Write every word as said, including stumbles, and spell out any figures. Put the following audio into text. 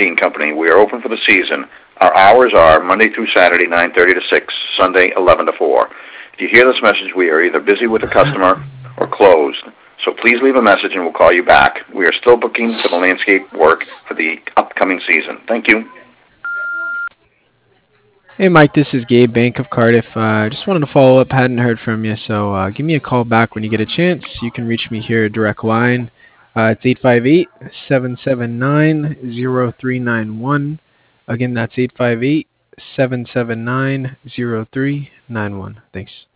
Heating Company. We are open for the season. Our hours are Monday through Saturday, nine thirty to six, Sunday, eleven to four. If you hear this message, we are either busy with a customer or closed. So please leave a message and we'll call you back. We are still booking for the landscape work for the upcoming season. Thank you. Hey Mike, this is Gabe, Bank of Cardiff. Uh, just wanted to follow up. Hadn't heard from you, so uh, give me a call back when you get a chance. You can reach me here, direct line. Uh, it's eight five eight, seven seven nine, zero three nine one. Again, that's eight five eight, seven seven nine, zero three nine one. Thanks.